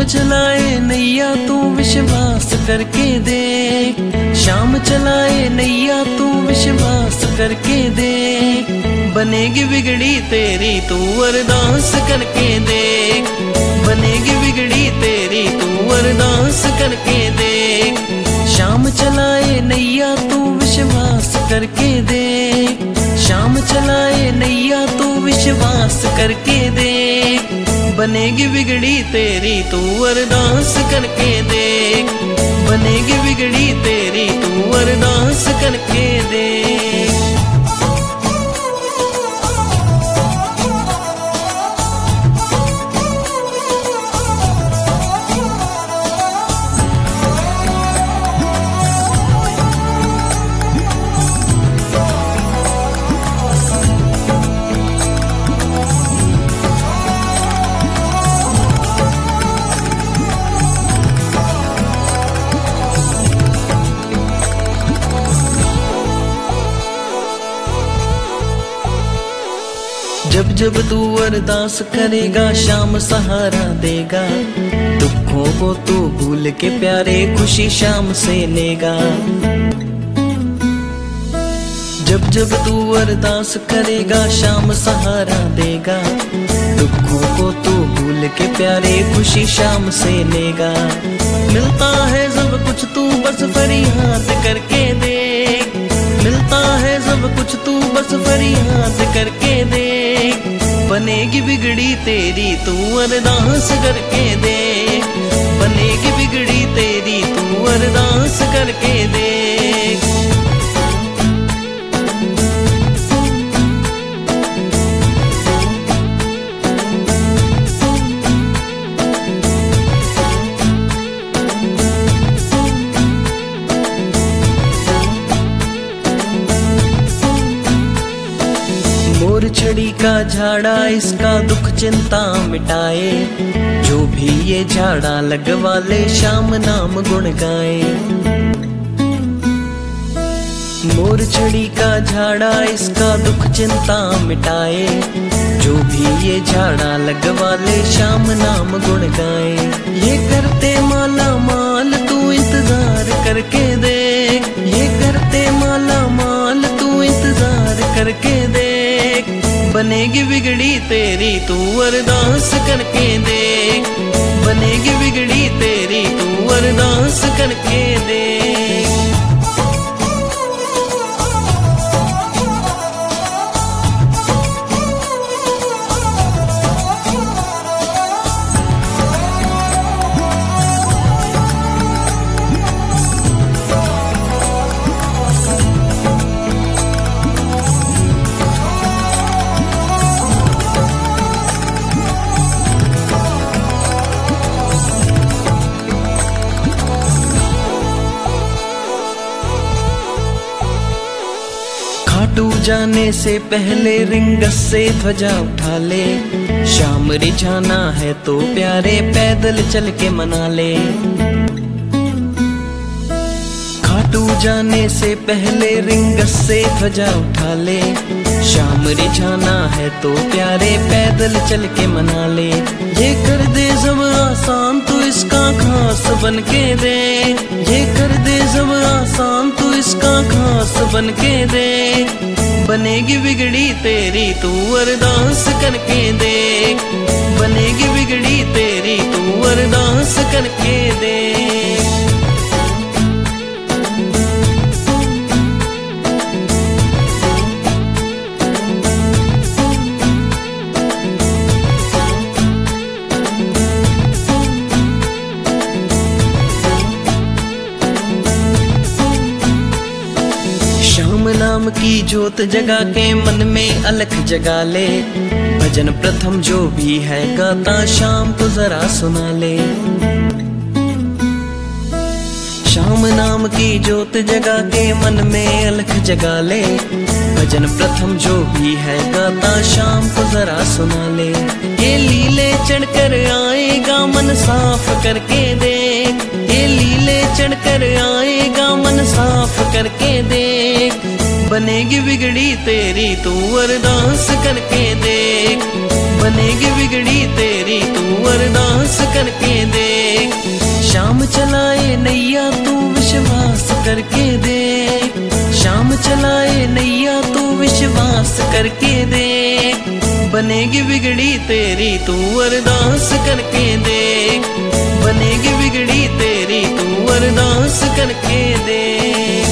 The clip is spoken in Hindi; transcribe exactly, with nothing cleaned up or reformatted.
चलाए नैया तू विश्वास करके देख, शाम चलाए नैया तू विश्वास करके देख। बनेगी बिगड़ी तेरी तू अरदास करके देख, बनेगी बिगड़ी तेरी तू अरदास करके देख। शाम चलाए नैया तू विश्वास करके देख, शाम चलाए नैया तू विश्वास करके देख। बनेगी बिगड़ी तेरी तू अरदास करके देख, बनेगी बिगड़ी तेरी तू अरदास करके देख। जब जब तू अरदास करेगा शाम सहारा देगा, दुखों को तू भूल के प्यारे खुशी शाम से लेगा। जब जब तू अरदास करेगा शाम सहारा देगा, दुखों को तू भूल के प्यारे खुशी शाम से लेगा। मिलता है सब कुछ तू बस फरियाद करके देख, मिलता है सब कुछ तू बस फरियाद करके देख। बनेगी बिगड़ी तेरी तू अरदास करके देख, बनेगी बिगड़ी तेरी तू अरदास करके देख। मोर छड़ी का झाड़ा इसका दुख चिंता मिटाए, जो भी ये झाड़ा लगवा ले शाम नाम गुण गाए। मोर छड़ी का झाड़ा इसका दुख चिंता मिटाए, जो भी ये झाड़ा लगवा ले शाम नाम गुण गाए। ये करते माला माल तू इंतजार करके देख, ये करते माला माल तू इंतजार करके देख। बनेगी बिगड़ी तेरी तू अरदास करके देख, बनेगी बिगड़ी तेरी तू अरदास करके देख। खाटू जाने से पहले रिंगस से ध्वजा उठा ले, शाम रिझाना है तो प्यारे पैदल चल के मना ले। खाटू जाने से पहले रिंगस से ध्वजा उठा ले, शाम रिझाना है तो प्यारे पैदल चल के मना ले। ये कर दे सब आसान तू इसका खास बन के दे, ये कर दे सब आसान तू इसका खास बन के दे। बनेगी बिगड़ी तेरी तू अरदास करके देख, बनेगी बिगड़ी तेरी तू अरदास करके देख। शाम नाम की जोत जगा के मन में अलख जगा ले, भजन प्रथम जो भी है गाता शाम को जरा सुना ले। शाम नाम की जोत जगा के मन में अलख जगा ले, भजन प्रथम जो भी है गाता शाम को जरा सुना ले। ये लीले चढ़कर आएगा मन साफ करके देख, ये लीले चढ़कर आएगा मन साफ करके देख। बनेगी बिगड़ी तेरी तू अरदास करके देख, बनेगी बिगड़ी तेरी तू अरदास करके देख। शाम चलाए नैया तू विश्वास करके देख, शाम चलाए नैया तू विश्वास करके देख। बनेगी बिगड़ी तेरी तू अरदास करके देख, बनेगी बिगड़ी तेरी तू अरदास करके देख।